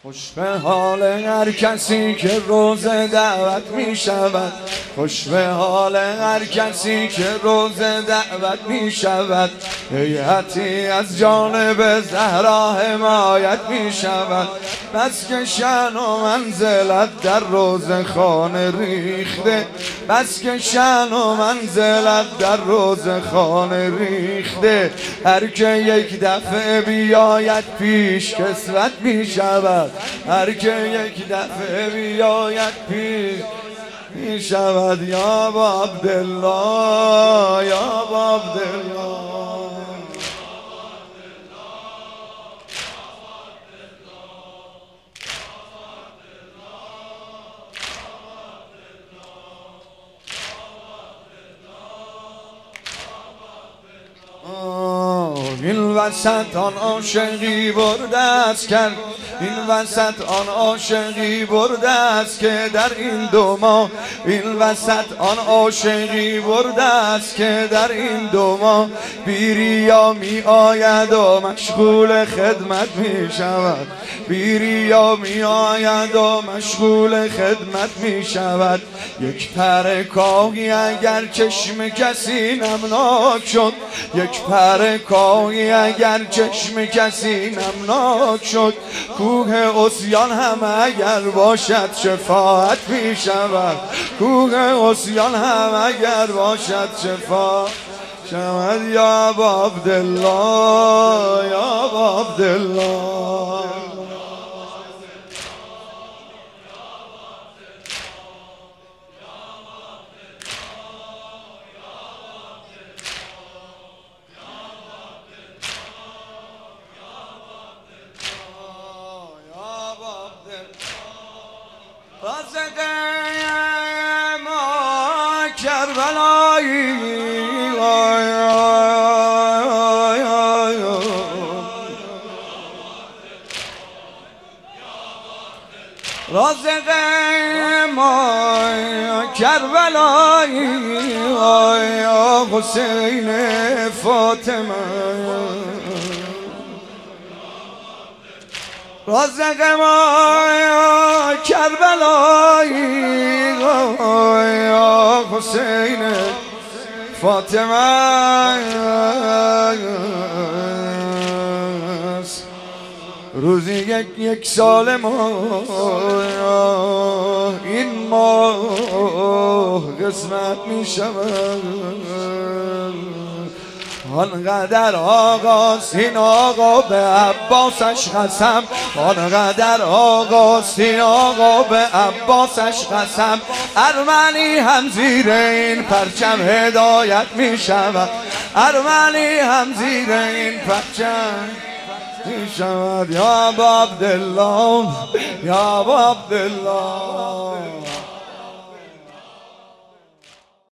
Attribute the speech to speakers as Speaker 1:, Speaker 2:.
Speaker 1: خوش به حال هر کسی که روز دعوت می شود، خوش به حال هر کسی که روز دعوت می شود. هیئتی از جانب زهرا حمایت می شود، بس که شأن و منزلت در روز خانه ریخته، بس که شأن و منزلت در روز خانه ریخته. هر که یک دفعه بیاید پیش کسوت می شود، هر که یک دفعه بیاید پیش می شود. یا با عبدالله، یا با عبدالله. این وسط آن عاشقی برده است کرد، این وسط آن عاشقی برده است که در این دو ماه، این وسط آن عاشقی برده است که در این دو ماه بیریا می آید و مشغول خدمت می شود، بیریا می آید و مشغول خدمت می شود. یک پر کاهی اگر چشم کسی نمناک شد، یک پر کاهی اگر چشم کسی نمناک شد، کوه عصیان هم اگر باشد شفاعت می شود، کوه عصیان هم اگر باشد شفاعت شود. یا با عبدالله، یا با عبدالله. رازق ما کربلایی، رازق ما کربلایی، حسین فاطمه، رازق ما کربلایی، حسین فاطمه. روزی یک سال ما این ماه قسمت می شود. آنقدر آقاستین آقا به عباسش قسم، آنقدر آقاستین آقا به عباسش قسم. ارمنی هم زیر این پرچم هدایت می شود، ارمنی هم زیر این پرچم می شود. یا با عبدالله، یا با عبدالله.